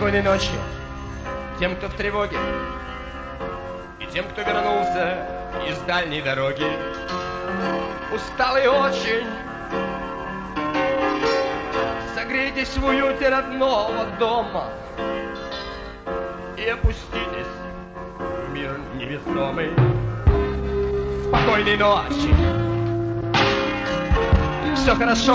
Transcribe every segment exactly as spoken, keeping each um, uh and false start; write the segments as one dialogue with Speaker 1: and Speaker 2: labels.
Speaker 1: Спокойной ночи тем, кто в тревоге, и тем, кто вернулся из дальней дороги. Усталый очень, согрейтесь в уюте родного дома и опуститесь в мир невесомый. Спокойной ночи, все хорошо.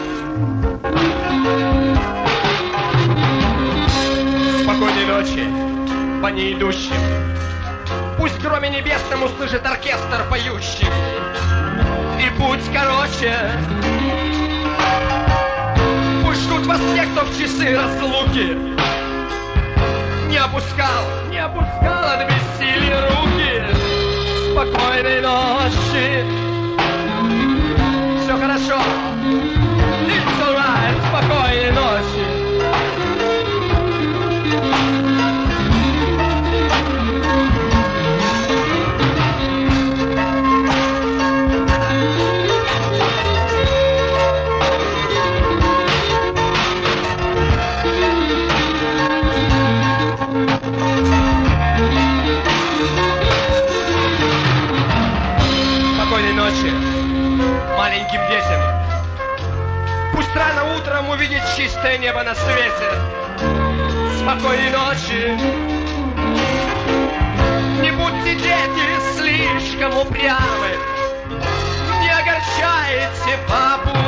Speaker 1: Спокойной ночи по ней идущим. Пусть кроме небесном услышит оркестр поющий. И путь короче. Пусть ждут вас те, кто в часы разлуки не опускал, не опускал от бессилия руки. Спокойной ночи. Все хорошо. It's alright. Спокойной ночи. Спокойной ночи маленьким детям. Пусть рано утром увидит чистое небо на свете. Спокойной ночи. Не будьте, дети, слишком упрямы. Не огорчайте папу.